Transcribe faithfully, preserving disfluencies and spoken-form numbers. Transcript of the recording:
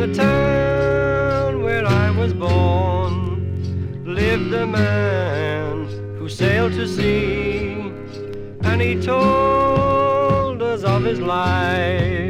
the town where I was born lived a man who sailed to sea, and he told us of his life